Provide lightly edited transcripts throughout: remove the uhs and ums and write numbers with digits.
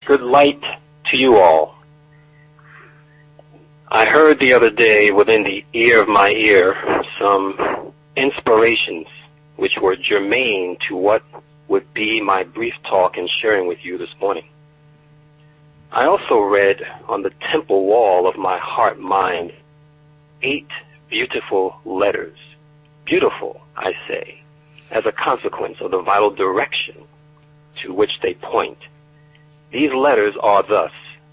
Good light to you all. I heard the other day within the ear of my ear some inspirations which were germane to what would be my brief talk and sharing with you this morning. I also read on the temple wall of my heart-mind 8 beautiful letters. Beautiful, I say, as a consequence of the vital direction to which they point. These letters are thus: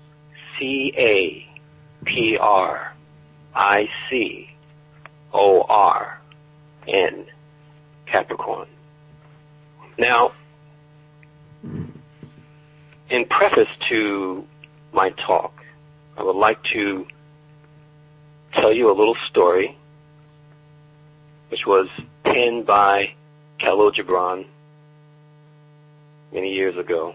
CAPRICORN, Capricorn. Now, in preface to my talk, I would like to tell you a little story which was penned by Khalil Gibran many years ago.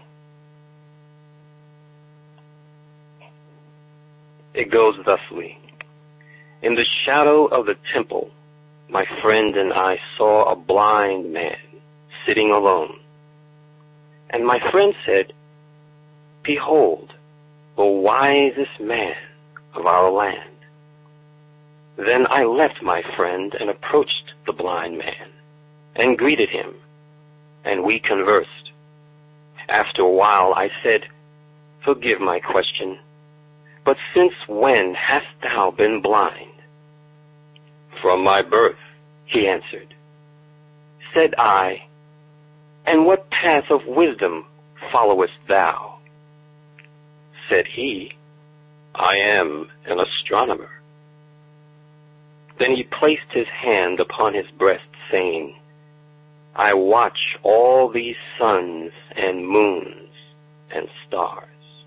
It goes thusly. In the shadow of the temple, my friend and I saw a blind man sitting alone. And my friend said, "Behold, the wisest man of our land." Then I left my friend and approached the blind man and greeted him, and we conversed. After a while I said, "Forgive my question, but since when hast thou been blind?" "From my birth," he answered. Said I, "And what path of wisdom followest thou?" Said he, "I am an astronomer." Then he placed his hand upon his breast, saying, "I watch all these suns and moons and stars."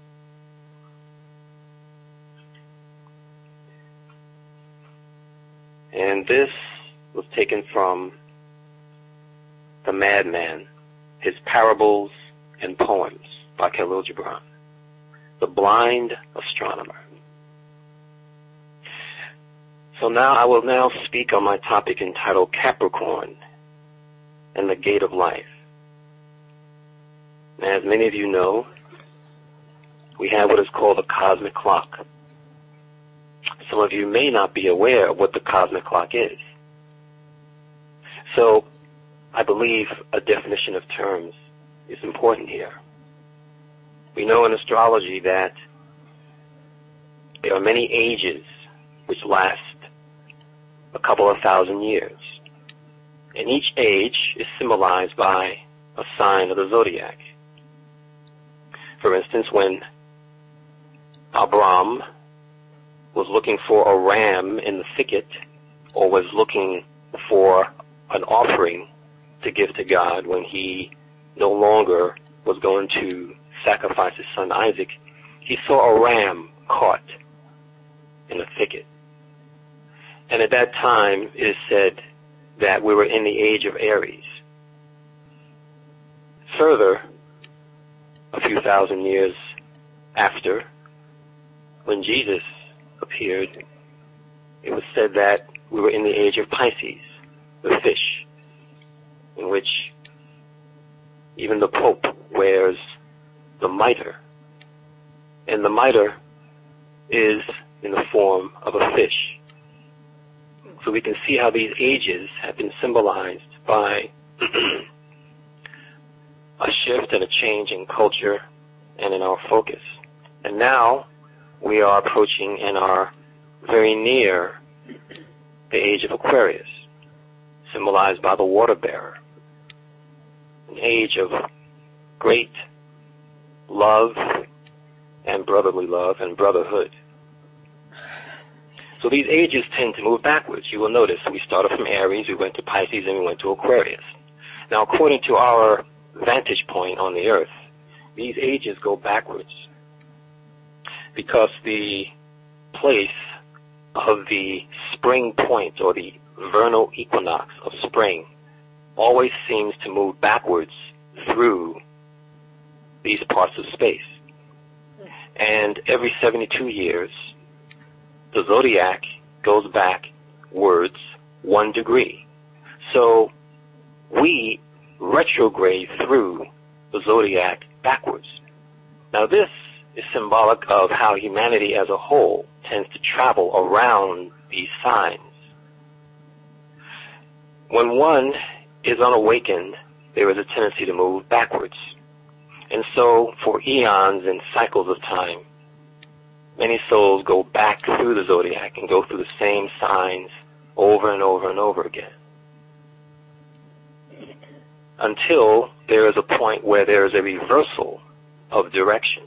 And this was taken from The Madman, His Parables and Poems by Khalil Gibran, The Blind Astronomer. So now I will now speak on my topic entitled Capricorn and the Gate of Life. As many of you know, we have what is called the cosmic clock. Some of you may not be aware of what the cosmic clock is. So I believe a definition of terms is important here. We know in astrology that there are many ages which last a couple of thousand years. And each age is symbolized by a sign of the zodiac. For instance, when Abraham was looking for a ram in the thicket, or was looking for an offering to give to God when he no longer was going to sacrifice his son Isaac, he saw a ram caught in a thicket. And at that time, it is said that we were in the age of Aries. Further, a few thousand years after, when Jesus appeared, it was said that we were in the age of Pisces, the fish, in which even the Pope wears the mitre. And the mitre is in the form of a fish. So we can see how these ages have been symbolized by a shift and a change in culture and in our focus. And now we are approaching and are very near the age of Aquarius, symbolized by the water bearer, an age of great love and brotherly love and brotherhood. So these ages tend to move backwards. You will notice we started from Aries, we went to Pisces, and we went to Aquarius. Now, according to our vantage point on the earth, these ages go backwards because the place of the spring point, or the vernal equinox of spring, always seems to move backwards through these parts of space. And every 72 years, the zodiac goes backwards 1 degree. So we retrograde through the zodiac backwards. Now this is symbolic of how humanity as a whole tends to travel around these signs. When one is unawakened, there is a tendency to move backwards. And so, for eons and cycles of time, many souls go back through the zodiac and go through the same signs over and over and over again, until there is a point where there is a reversal of direction.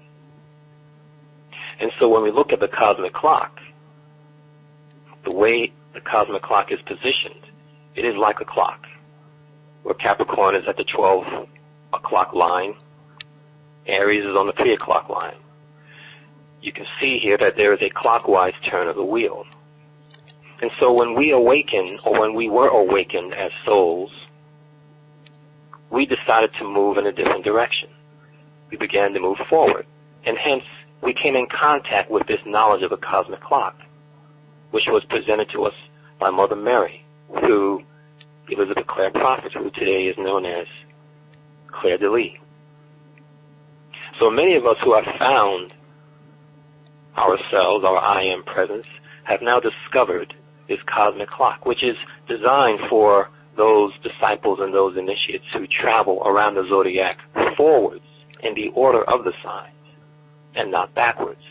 And so when we look at the cosmic clock, the way the cosmic clock is positioned, it is like a clock, where Capricorn is at the 12 o'clock line, Aries is on the 3 o'clock line. You can see here that there is a clockwise turn of the wheel. And so when we awaken, or when we were awakened as souls, we decided to move in a different direction. We began to move forward. And hence, we came in contact with this knowledge of a cosmic clock, which was presented to us by Mother Mary through Elizabeth Clare Prophet, who today is known as Claire de Lys. So many of us who have found ourselves, our I Am presence, have now discovered this cosmic clock, which is designed for those disciples and those initiates who travel around the zodiac forwards in the order of the signs and not backwards.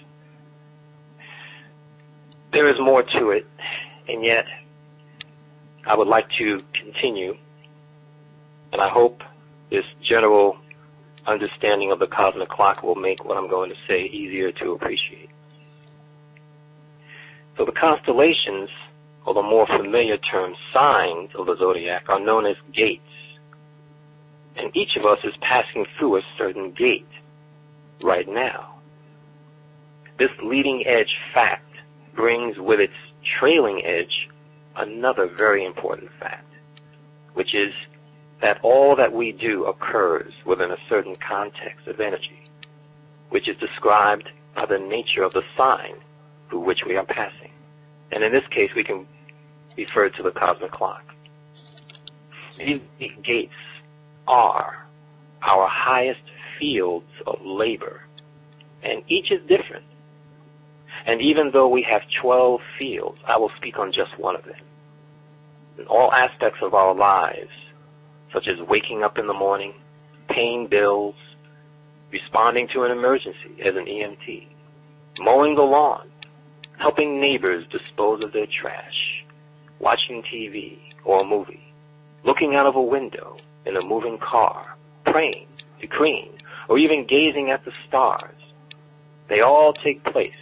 There is more to it, and yet I would like to continue, and I hope this general understanding of the cosmic clock will make what I'm going to say easier to appreciate. So the constellations, or the more familiar term signs of the zodiac, are known as gates. And each of us is passing through a certain gate right now. This leading edge fact brings with its trailing edge another very important fact, which is that all that we do occurs within a certain context of energy, which is described by the nature of the sign through which we are passing. And in this case, we can refer to the cosmic clock. These gates are our highest fields of labor, and each is different. And even though we have 12 fields, I will speak on just one of them. In all aspects of our lives, such as waking up in the morning, paying bills, responding to an emergency as an EMT, mowing the lawn, helping neighbors dispose of their trash, watching TV or a movie, looking out of a window in a moving car, praying, decreeing, or even gazing at the stars. They all take place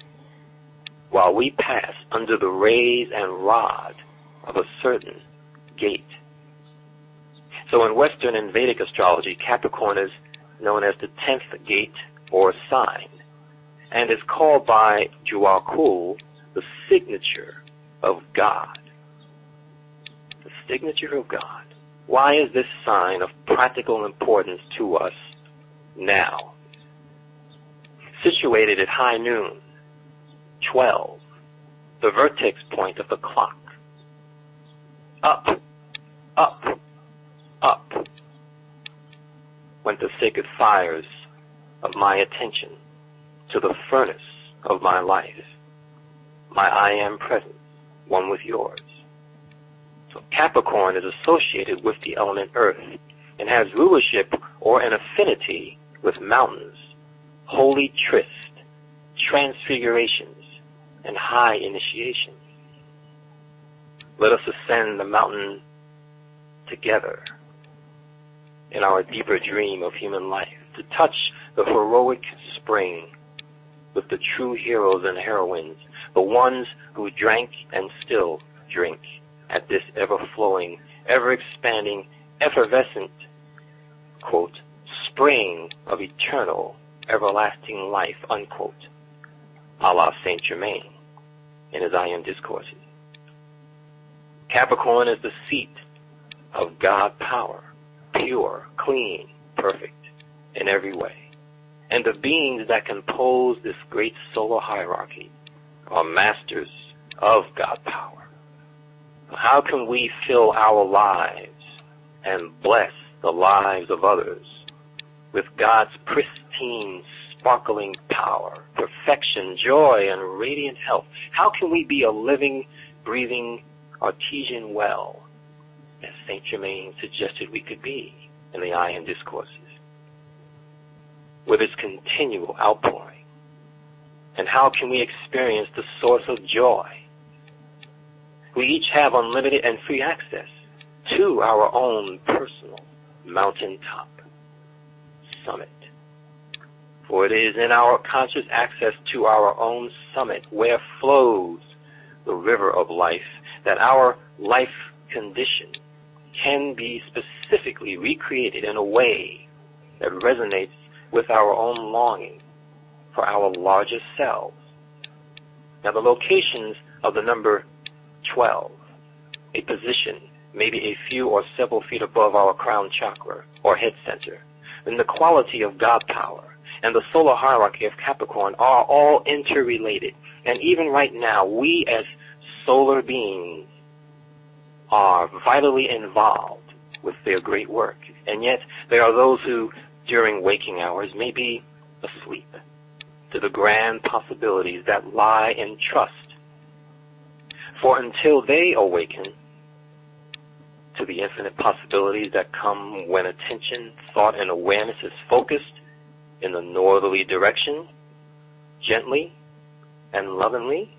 while we pass under the rays and rod of a certain gate. So in Western and Vedic astrology, Capricorn is known as the 10th gate or sign, and is called by Juakul the signature of God. The signature of God. Why is this sign of practical importance to us now? Situated at high noon, 12, the vertex point of the clock. Up, up, up went the sacred fires of my attention to the furnace of my life. My I Am presence, one with yours. So Capricorn is associated with the element earth and has rulership or an affinity with mountains, holy tryst, transfigurations, and high initiations. Let us ascend the mountain together in our deeper dream of human life, to touch the heroic spring with the true heroes and heroines, the ones who drank and still drink at this ever-flowing, ever-expanding, effervescent, quote, spring of eternal, everlasting life, unquote, a la Saint Germain in his I Am Discourses. Capricorn is the seat of God power, pure, clean, perfect in every way. And the beings that compose this great solar hierarchy are masters of God power. How can we fill our lives and bless the lives of others with God's pristine sparkling power, perfection, joy, and radiant health? How can we be a living, breathing, artesian well, as Saint Germain suggested we could be in the Ion Discourses, with its continual outpouring? And how can we experience the source of joy? We each have unlimited and free access to our own personal mountaintop summit. For it is in our conscious access to our own summit where flows the river of life that our life condition can be specifically recreated in a way that resonates with our own longing for our largest selves. Now, the locations of the number 12, a position maybe a few or several feet above our crown chakra or head center, and the quality of God power and the solar hierarchy of Capricorn are all interrelated. And even right now, we as solar beings are vitally involved with their great work. And yet, there are those who, during waking hours, may be asleep to the grand possibilities that lie in trust. For until they awaken to the infinite possibilities that come when attention, thought, and awareness is focused in the northerly direction, gently and lovingly,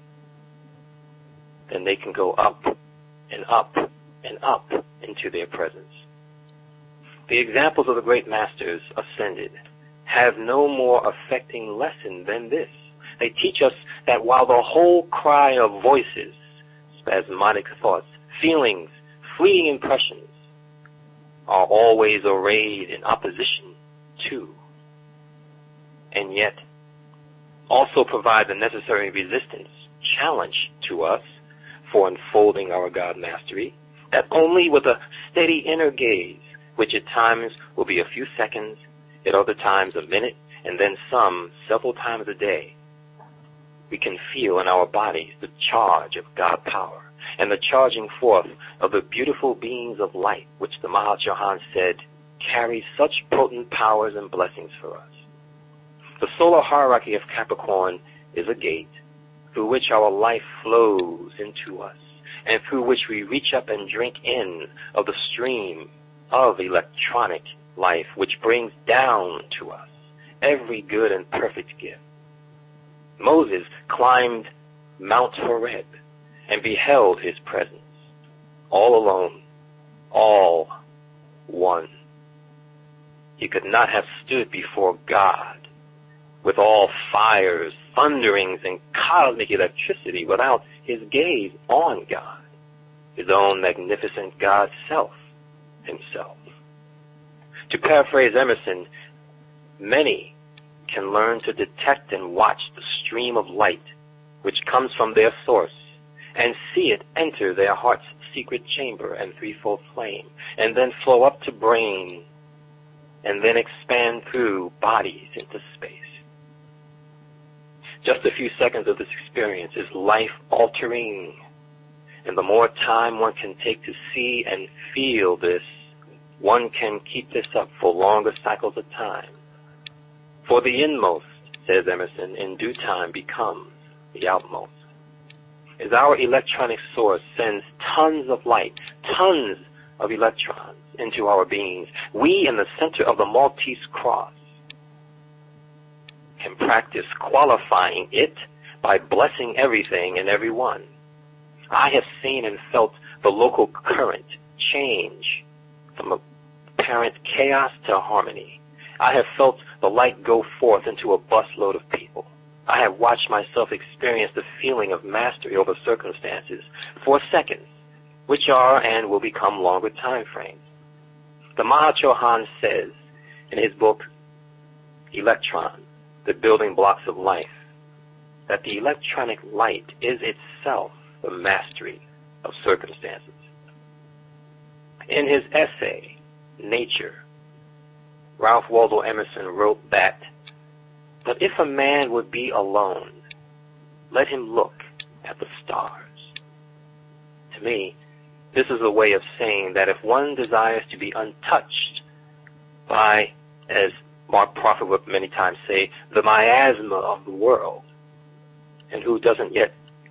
then they can go up and up and up into their presence. The examples of the great masters ascended have no more affecting lesson than this. They teach us that while the whole cry of voices, spasmodic thoughts, feelings, fleeting impressions are always arrayed in opposition to, and yet also provide the necessary resistance, challenge to us for unfolding our God mastery, that only with a steady inner gaze, which at times will be a few seconds, at other times a minute, and then some several times a day, we can feel in our bodies the charge of God power and the charging forth of the beautiful beings of light, which the Mahachohan said carry such potent powers and blessings for us. The solar hierarchy of Capricorn is a gate through which our life flows into us and through which we reach up and drink in of the stream of electronic life, which brings down to us every good and perfect gift. Moses climbed Mount Horeb and beheld his presence, all alone, all one. He could not have stood before God with all fires, thunderings, and cosmic electricity without his gaze on God, his own magnificent God self himself. To paraphrase Emerson, many can learn to detect and watch the stream of light which comes from their source and see it enter their heart's secret chamber and threefold flame, and then flow up to brain, and then expand through bodies into space. Just a few seconds of this experience is life-altering, and the more time one can take to see and feel this, one can keep this up for longer cycles of time. For the inmost, says Emerson, in due time becomes the outmost. As our electronic source sends tons of light, tons of electrons into our beings, we in the center of the Maltese Cross can practice qualifying it by blessing everything and everyone. I have seen and felt the local current change from apparent chaos to harmony. I have felt the light go forth into a busload of people. I have watched myself experience the feeling of mastery over circumstances for seconds, which are and will become longer time frames. The Mahachohan says in his book, Electron, the Building Blocks of Life, that the electronic light is itself the mastery of circumstances. In his essay, Nature, Ralph Waldo Emerson wrote that, "But if a man would be alone, let him look at the stars." To me, this is a way of saying that if one desires to be untouched by, as Mark Prophet would many times say, the miasma of the world. And who doesn't yet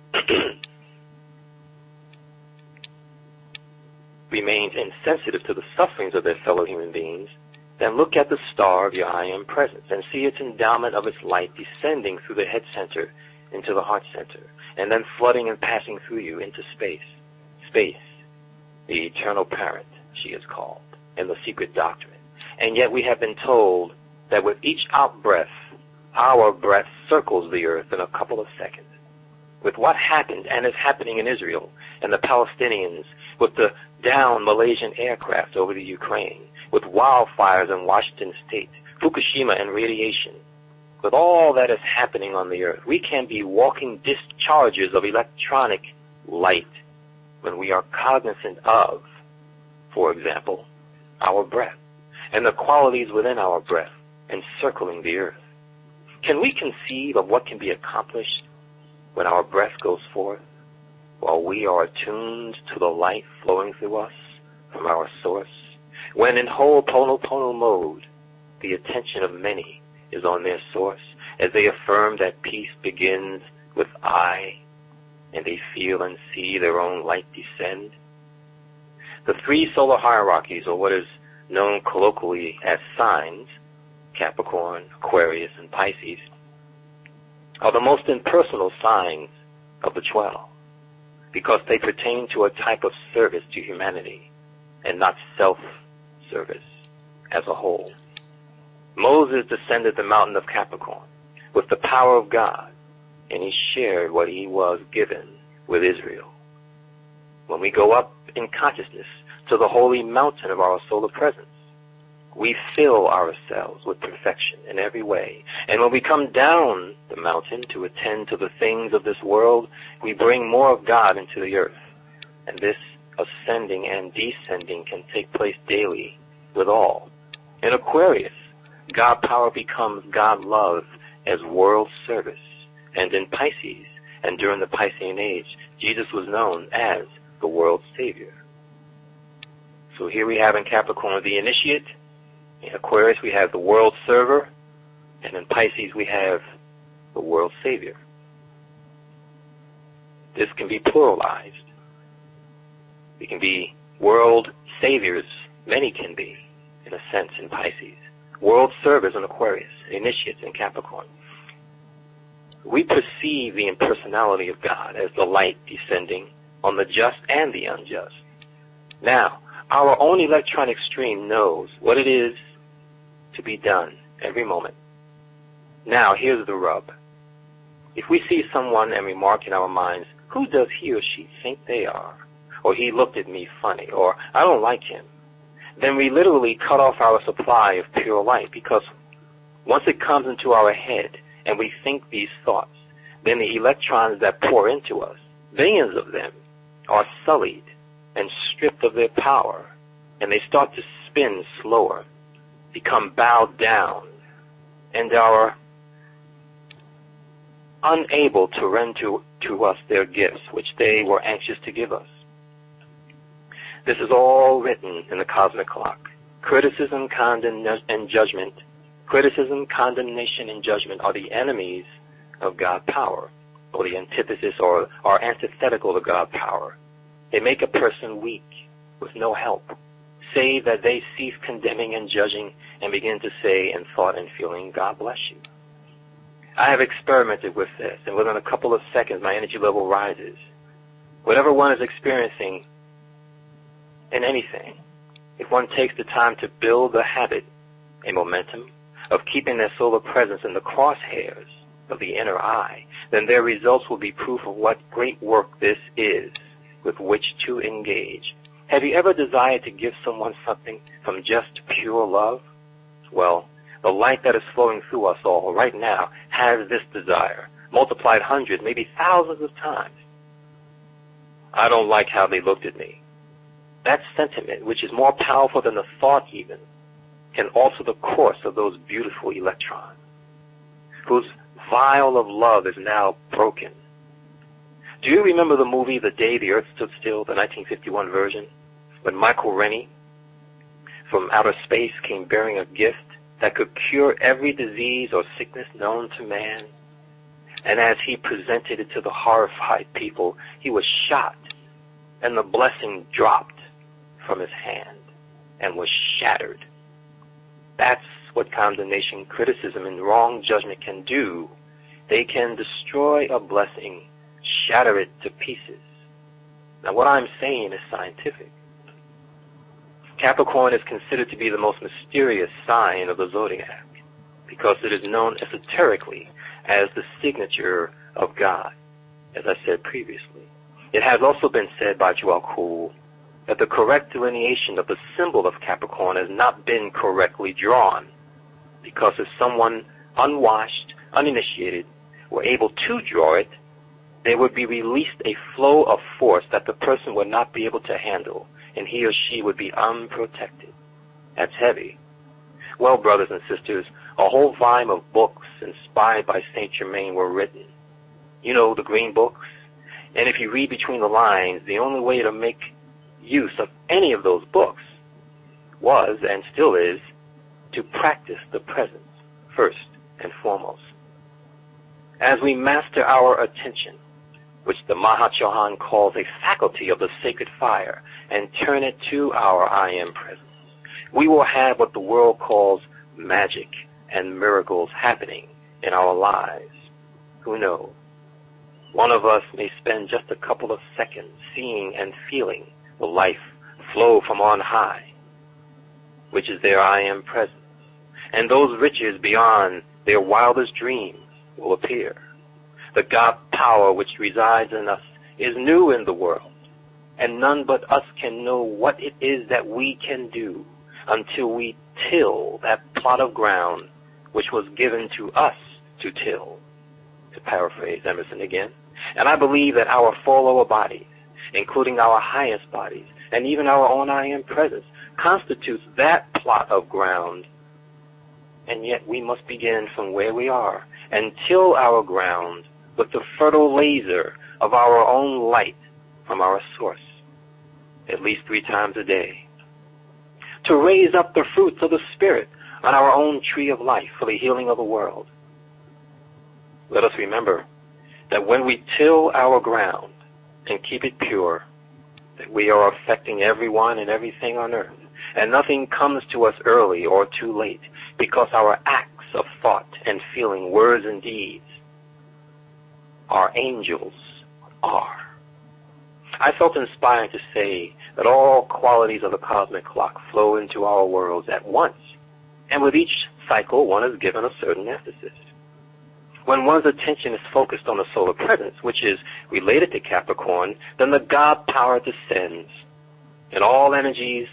remains insensitive to the sufferings of their fellow human beings, then look at the star of your I Am presence and see its endowment of its light descending through the head center into the heart center, and then flooding and passing through you into space. Space, the eternal parent, she is called, in the secret doctrine. And yet we have been told that with each out-breath, our breath circles the earth in a couple of seconds. With what happened and is happening in Israel and the Palestinians, with the downed Malaysian aircraft over the Ukraine, with wildfires in Washington State, Fukushima and radiation, with all that is happening on the earth, we can be walking discharges of electronic light when we are cognizant of, for example, our breath and the qualities within our breath encircling the earth. Can we conceive of what can be accomplished when our breath goes forth, while we are attuned to the light flowing through us from our source, when in Ho'oponopono mode, the attention of many is on their source, as they affirm that peace begins with I, and they feel and see their own light descend? The three solar hierarchies, or what is known colloquially as signs, Capricorn, Aquarius, and Pisces, are the most impersonal signs of the 12, because they pertain to a type of service to humanity and not self-service as a whole. Moses descended the mountain of Capricorn with the power of God, and he shared what he was given with Israel. When we go up in consciousness to the holy mountain of our solar presence, we fill ourselves with perfection in every way. And when we come down the mountain to attend to the things of this world, we bring more of God into the earth. And this ascending and descending can take place daily with all. In Aquarius, God power becomes God love as world service. And in Pisces, and during the Piscean age, Jesus was known as the world savior. So here we have in Capricorn the initiate. In Aquarius we have the world server, and in Pisces we have the world savior. This can be pluralized. We can be world saviors, many can be, in a sense, in Pisces. World servers in Aquarius, initiates in Capricorn. We perceive the impersonality of God as the light descending on the just and the unjust. Now, our own electronic stream knows what it is to be done every moment. Now, here's the rub. If we see someone and remark in our minds, who does he or she think they are? Or he looked at me funny, or I don't like him, then we literally cut off our supply of pure light, because once it comes into our head and we think these thoughts, then the electrons that pour into us, billions of them, are sullied and stripped of their power, and they start to spin slower, become bowed down, and are unable to render to us their gifts, which they were anxious to give us. This is all written in the cosmic clock. Criticism, and judgment. Criticism, condemnation, and judgment are the enemies of God power, or the antithesis, or are antithetical to God power. They make a person weak, with no help, save that they cease condemning and judging and begin to say in thought and feeling, God bless you. I have experimented with this, and within a couple of seconds my energy level rises. Whatever one is experiencing in anything, if one takes the time to build the habit, a momentum, of keeping their solar presence in the crosshairs of the inner eye, then their results will be proof of what great work this is with which to engage. Have you ever desired to give someone something from just pure love? Well, the light that is flowing through us all right now has this desire, multiplied hundreds, maybe thousands of times. I don't like how they looked at me. That sentiment, which is more powerful than the thought even, can alter the course of those beautiful electrons, whose vial of love is now broken. Do you remember the movie The Day the Earth Stood Still, the 1951 version, when Michael Rennie from outer space came bearing a gift that could cure every disease or sickness known to man. And as he presented it to the horrified people, he was shot, and the blessing dropped from his hand and was shattered. That's what condemnation, criticism, and wrong judgment can do. They can destroy a blessing, shatter it to pieces. Now, what I'm saying is scientific. Capricorn is considered to be the most mysterious sign of the zodiac because it is known esoterically as the signature of God, as I said previously. It has also been said by Joel Kuhl that the correct delineation of the symbol of Capricorn has not been correctly drawn because if someone unwashed, uninitiated, were able to draw it, there would be released a flow of force that the person would not be able to handle, and he or she would be unprotected. That's heavy. Well, brothers and sisters, a whole volume of books inspired by Saint Germain were written. You know, the green books. And if you read between the lines, the only way to make use of any of those books was, and still is, to practice the presence first and foremost. As we master our attention, which the Mahachohan calls a faculty of the sacred fire, and turn it to our I Am presence, we will have what the world calls magic and miracles happening in our lives. Who knows? One of us may spend just a couple of seconds seeing and feeling the life flow from on high, which is their I Am presence, and those riches beyond their wildest dreams will appear. The God power which resides in us is new in the world, and none but us can know what it is that we can do until we till that plot of ground which was given to us to till, to paraphrase Emerson again. And I believe that our four lower bodies, including our highest bodies, and even our own I Am presence, constitutes that plot of ground. And yet we must begin from where we are and till our ground with the fertile laser of our own light from our source, at least 3 times a day, to raise up the fruits of the Spirit on our own tree of life for the healing of the world. Let us remember that when we till our ground and keep it pure, that we are affecting everyone and everything on earth, and nothing comes to us early or too late, because our acts of thought and feeling, words and deeds, our angels are. I felt inspired to say that all qualities of the cosmic clock flow into our worlds at once, and with each cycle one is given a certain emphasis. When one's attention is focused on the solar presence, which is related to Capricorn, then the God power descends, and all energies,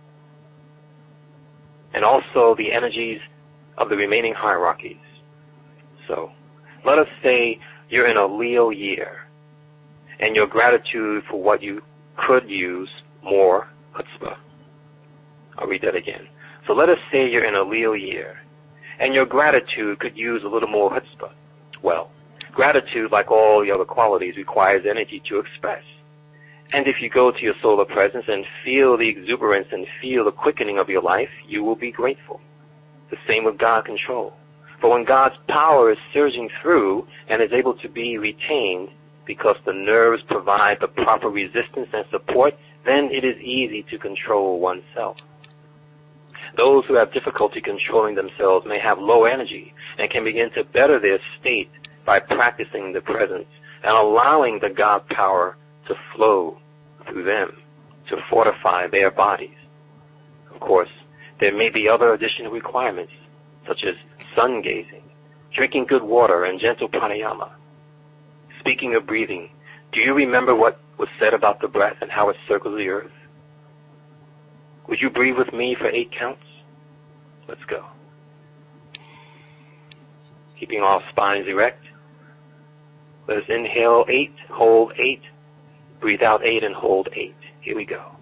and also the energies of the remaining hierarchies. So, let us say you're in a Leo year, and your gratitude for what you could use more chutzpah. I'll read that again. So let us say you're in a Leo year, and your gratitude could use a little more chutzpah. Well, gratitude, like all the other qualities, requires energy to express. And if you go to your solar presence and feel the exuberance and feel the quickening of your life, you will be grateful. The same with God control. For when God's power is surging through and is able to be retained because the nerves provide the proper resistance and support, then it is easy to control oneself. Those who have difficulty controlling themselves may have low energy and can begin to better their state by practicing the presence and allowing the God power to flow through them to fortify their bodies. Of course, there may be other additional requirements, such as sun gazing, drinking good water, and gentle pranayama. Speaking of breathing, do you remember what was said about the breath and how it circles the earth? Would you breathe with me for 8 counts? Let's go. Keeping all spines erect. Let us inhale 8, hold 8, breathe out 8, and hold 8. Here we go.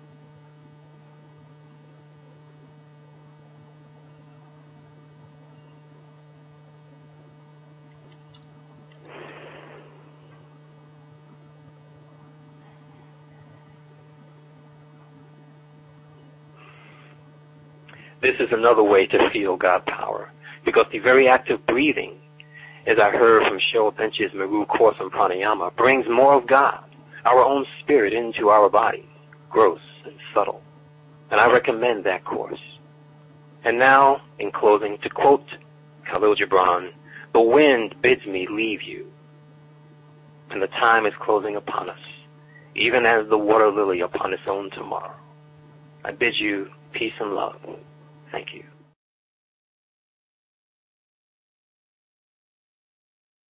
This is another way to feel God power, because the very act of breathing, as I heard from Cheryl Bench's Meru course on pranayama, brings more of God, our own spirit, into our bodies, gross and subtle. And I recommend that course. And now, in closing, to quote Khalil Gibran, the wind bids me leave you, and the time is closing upon us, even as the water lily upon its own tomorrow. I bid you peace and love. Thank you.